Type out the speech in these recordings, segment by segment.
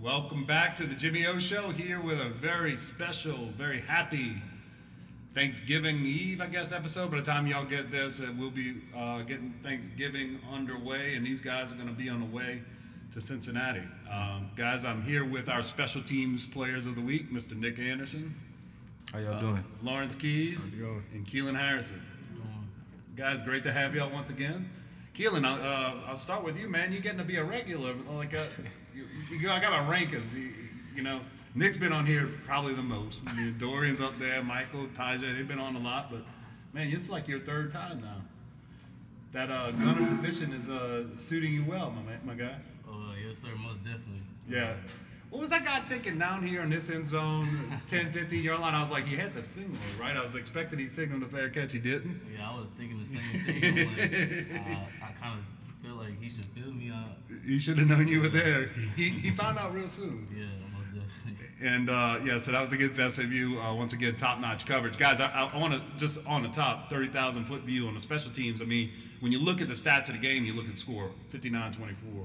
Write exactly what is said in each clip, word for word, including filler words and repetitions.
Welcome back to the Jimmy O Show here with a very special, very happy Thanksgiving Eve, I guess, episode. By the time y'all get this, uh, we'll be uh, getting Thanksgiving underway, and these guys are going to be on the way to Cincinnati. Um, guys, I'm here with our special teams players of the week, Mister Nick Anderson. How y'all uh, doing? Lawrence Keys. How's it going? And Keelan Harrison. Guys, great to have y'all once again. Keelan, uh, I'll start with you, man. You're getting to be a regular. Like a, you, you, I got my rankings. You, you know, Nick's been on here probably the most. I mean, Dorian's up there, Michael, Tyja, they've been on a lot. But, man, it's like your third time now. That uh, gunner position is uh, suiting you well, my, man, my guy. Oh, uh, yes, sir, most definitely. Yeah. What was that guy thinking down here in this end zone, ten, fifteen-yard line? I was like, he had the signal, right? I was expecting he signaled a fair catch. He didn't. Yeah, I was thinking the same thing. I'm like, uh, I kind of feel like he should fill me out. He should have known you were there. He he found out real soon. Yeah, most definitely. And, uh, yeah, so that was against S M U. Uh, once again, top-notch coverage. Guys, I, I want to just on the top, thirty thousand foot view on the special teams. I mean, when you look at the stats of the game, you look at the score, fifty-nine twenty-four.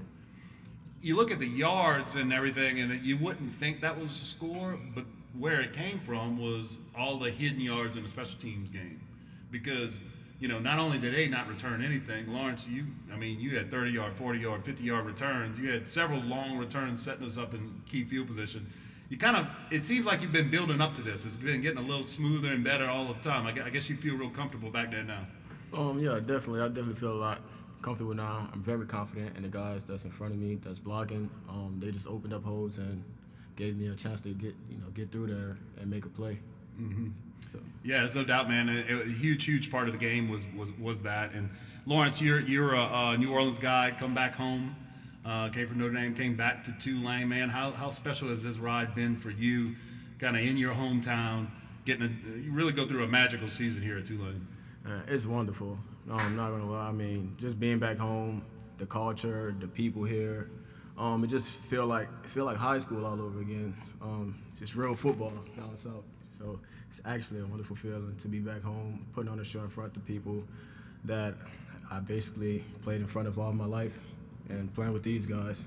You look at the yards and everything, and you wouldn't think that was the score, but where it came from was all the hidden yards in the special teams game. Because, you know, not only did they not return anything, Lawrence, you, I mean, you had thirty-yard, forty-yard, fifty-yard returns. You had several long returns setting us up in key field position. You kind of, it seems like you've been building up to this. It's been getting a little smoother and better all the time. I guess you feel real comfortable back there now. Um, yeah, definitely. I definitely feel a lot comfortable now. I'm very confident in the guys that's in front of me, that's blocking. Um, they just opened up holes and gave me a chance to get, you know, get through there and make a play. Mm-hmm. So. Yeah, there's no doubt, man. A, a huge, huge part of the game was was, was that. And Lawrence, you're you're a, a New Orleans guy. Come back home. Uh, came from Notre Dame. Came back to Tulane, man. How how special has this ride been for you? Kind of in your hometown, getting a, you really go through a magical season here at Tulane. Uh, it's wonderful. No, I'm not gonna lie. I mean, just being back home, the culture, the people here, um, it just feel like feel like high school all over again. Um, just real football down south. So it's actually a wonderful feeling to be back home, putting on a show in front of people that I basically played in front of all my life, and playing with these guys.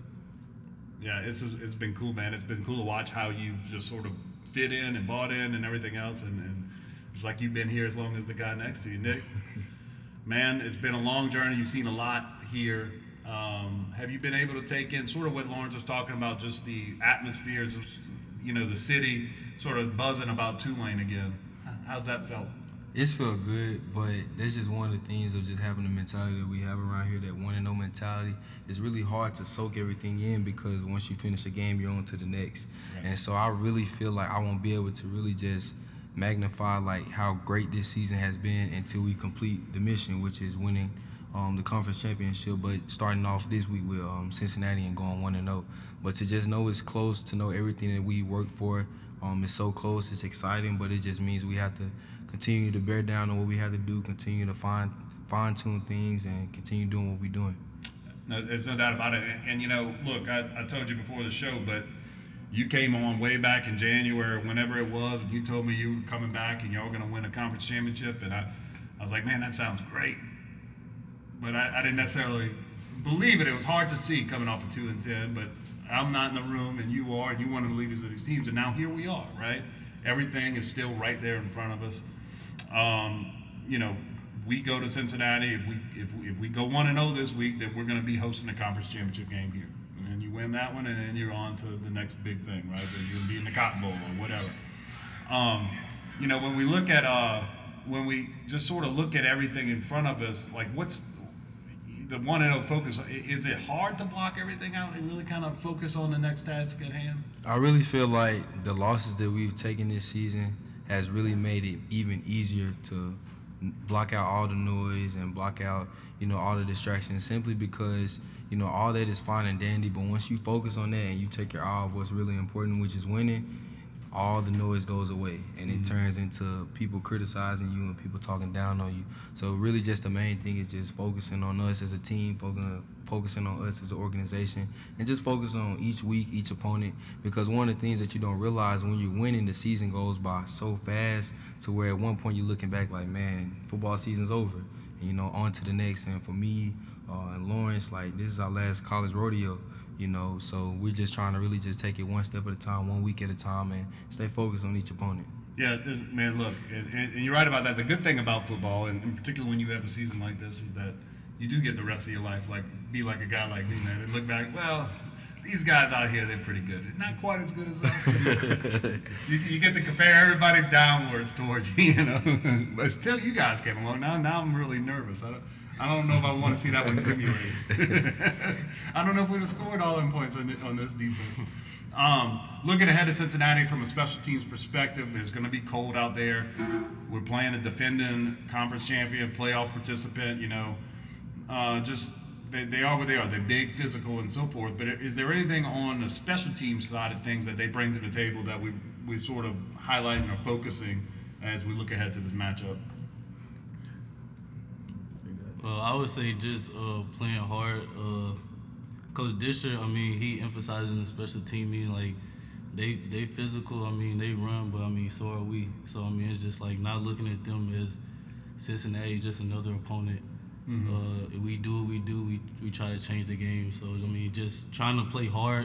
Yeah, it's it's been cool, man. It's been cool to watch how you just sort of fit in and bought in and everything else, and, and it's like you've been here as long as the guy next to you, Nick. Man, it's been a long journey. You've seen a lot here. Um, have you been able to take in sort of what Lawrence was talking about, just the atmospheres of, you know, the city sort of buzzing about Tulane again? How's that felt? It's felt good, but that's just one of the things of just having the mentality that we have around here, that one and no mentality. It's really hard to soak everything in because once you finish a game, you're on to the next. Right. And so I really feel like I won't be able to really just magnify like how great this season has been until we complete the mission, which is winning um, the conference championship, but starting off this week with um, Cincinnati and going one and oh. But to just know it's close, to know everything that we worked for, um, it's so close, it's exciting, but it just means we have to continue to bear down on what we have to do, continue to fine, fine-tune things, and continue doing what we're doing. No, there's no doubt about it. And, and you know, look, I, I told you before the show, but you came on way back in January, whenever it was, and you told me you were coming back and y'all were going to win a conference championship. And I, I was like, man, that sounds great. But I, I didn't necessarily believe it. It was hard to see coming off of two and ten. But I'm not in the room, and you are, and you wanted to leave us with these teams. And now here we are, right? Everything is still right there in front of us. Um, you know, we go to Cincinnati. If we if we, if we go one and zero this week, then we're going to be hosting the conference championship game here. And you win that one, and then you're on to the next big thing, right? You're going to be in the Cotton Bowl or whatever. Um, you know, when we look at, uh, when we just sort of look at everything in front of us, like what's the one and oh focus? Is it hard to block everything out and really kind of focus on the next task at hand? I really feel like the losses that we've taken this season has really made it even easier to block out all the noise and block out, you know, all the distractions, simply because, you know, all that is fine and dandy, but once you focus on that and you take your eye off what's really important, which is winning, all the noise goes away, and it mm-hmm. turns into people criticizing you and people talking down on you. So really just the main thing is just focusing on us as a team, focusing, focusing on us as an organization, and just focus on each week, each opponent, because one of the things that you don't realize when you're winning, the season goes by so fast to where at one point you're looking back like, man, football season's over, and, you know, on to the next. And for me uh, and Lawrence, like, this is our last college rodeo. You know, so we're just trying to really just take it one step at a time, one week at a time, and stay focused on each opponent. Yeah, this, man, look, and, and, and you're right about that. The good thing about football, and in particular when you have a season like this, is that you do get the rest of your life, like, be like a guy like me, man, and look back, well, these guys out here, they're pretty good. Not quite as good as us, but you, you get to compare everybody downwards towards you, you know. But still, you guys came along. Now, now I'm really nervous. I don't, I don't know if I want to see that one simulated. I don't know if we'd have scored all them points on, the, on this defense. Um, looking ahead to Cincinnati from a special teams perspective, it's going to be cold out there. We're playing a defending conference champion, playoff participant, you know. Uh, just they, they are what they are. They're big, physical, and so forth. But is there anything on the special teams side of things that they bring to the table that we we sort of highlighting or focusing as we look ahead to this matchup? Uh, I would say just uh, playing hard. Uh, Coach Disher, I mean, he emphasizing the special team, meaning like they they physical. I mean, they run, but I mean, so are we. So I mean, it's just like not looking at them as Cincinnati, just another opponent. Mm-hmm. Uh, we do what we do. We we try to change the game. So I mean, just trying to play hard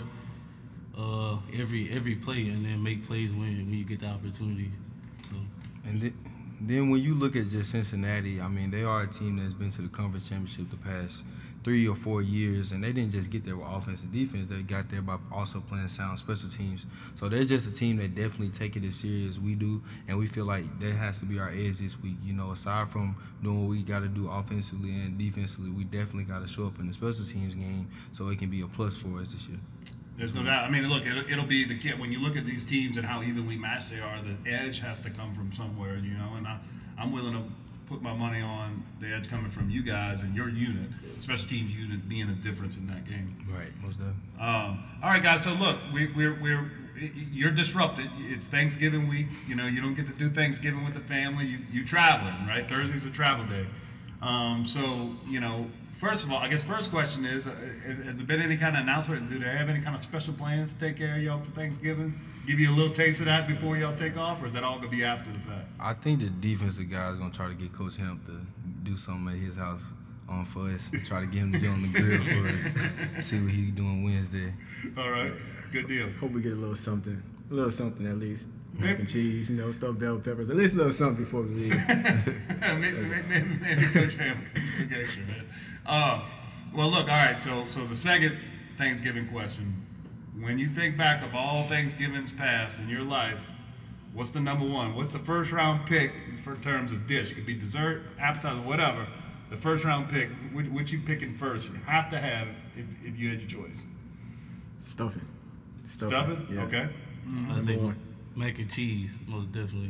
uh, every every play, and then make plays when when you get the opportunity. So. And th- then when you look at just Cincinnati, I mean, they are a team that's been to the conference championship the past three or four years, and they didn't just get there with offense and defense. They got there by also playing sound special teams. So they're just a team that definitely take it as serious as we do, and we feel like that has to be our edge this week. You know, aside from doing what we got to do offensively and defensively, we definitely got to show up in the special teams game so it can be a plus for us this year. There's no doubt. I mean, look, it'll, it'll be the kid. When you look at these teams and how evenly matched they are, the edge has to come from somewhere, you know, and I, I'm willing to put my money on the edge coming from you guys and your unit, special teams unit being a difference in that game. Right, most definitely. Um, all right, guys. So look, we, we're we're you're disrupted. It's Thanksgiving week. You know, you don't get to do Thanksgiving with the family. You you traveling, right? Thursday's a travel day. Um, so you know, first of all, I guess first question is: uh, has there been any kind of announcement? Do they have any kind of special plans to take care of y'all for Thanksgiving? Give you a little taste of that before y'all take off, or is that all gonna be after the fact? I think the defensive guy is gonna try to get Coach Hemp to do something at his house on for us. Try to get him to get on the grill for us. See what he's doing Wednesday. All right, good deal. Hope we get a little something, a little something at least. Mac Maybe. and cheese, you know, stuffed bell peppers. At least a little something before we leave. maybe, maybe, maybe Coach Ham can get extra, man. Uh, well, look, all right. So, so the second Thanksgiving question: when you think back of all Thanksgivings past in your life, what's the number one? What's the first round pick for terms of dish? It could be dessert, appetizer, whatever. The first round pick, what, what you picking first? You have to have if, if you had your choice. Stuffing. Stuffing? Yes. Okay. I say Number one. mac and cheese, most definitely.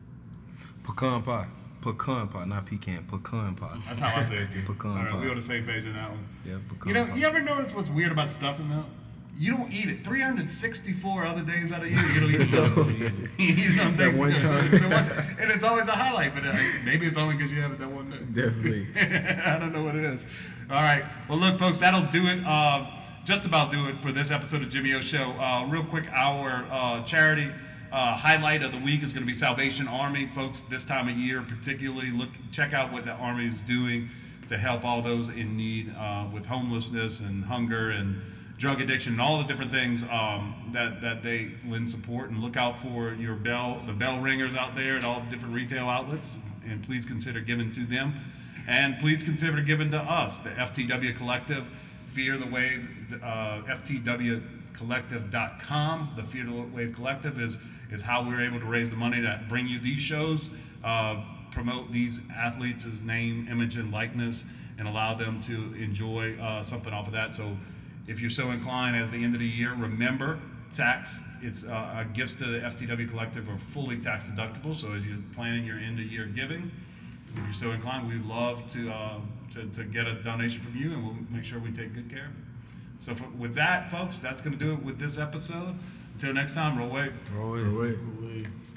Pecan pie. Pecan pie, not pecan. Pecan pie. That's how I say it too. Pecan All right, pie. we on the same page on that one. Yeah, pecan You know, pie. you ever notice what's weird about stuffing though? You don't eat it. three hundred sixty-four other days out of the year, you don't eat stuffing. You eat it on That one Thanksgiving. time. So what- and it's always a highlight, but uh, maybe it's only because you have it that one day. Definitely. I don't know what it is. All right. Well, look, folks, that'll do it. Uh, just about do it for this episode of Jimmy O Show. Uh, real quick, our uh, charity uh, highlight of the week is going to be Salvation Army, folks. This time of year, particularly, look, check out what the Army is doing to help all those in need uh, with homelessness and hunger and drug addiction and all the different things um, that that they lend support. And look out for your bell, the bell ringers out there at all the different retail outlets, and please consider giving to them. And please consider giving to us, the F T W Collective, Fear the Wave, uh, F T W collective dot com. The Fear the Wave Collective is is how we're able to raise the money to bring you these shows, uh, promote these athletes' name, image, and likeness, and allow them to enjoy uh, something off of that. So if you're so inclined, as the end of the year, remember, tax, it's uh, gifts to the F T W Collective are fully tax deductible. So as you're planning your end of year giving, if you're so inclined, we'd love to, uh, to to get a donation from you, and we'll make sure we take good care of it. So for, with that, folks, that's going to do it with this episode. Until next time, roll wave. Roll it. Away. Wait.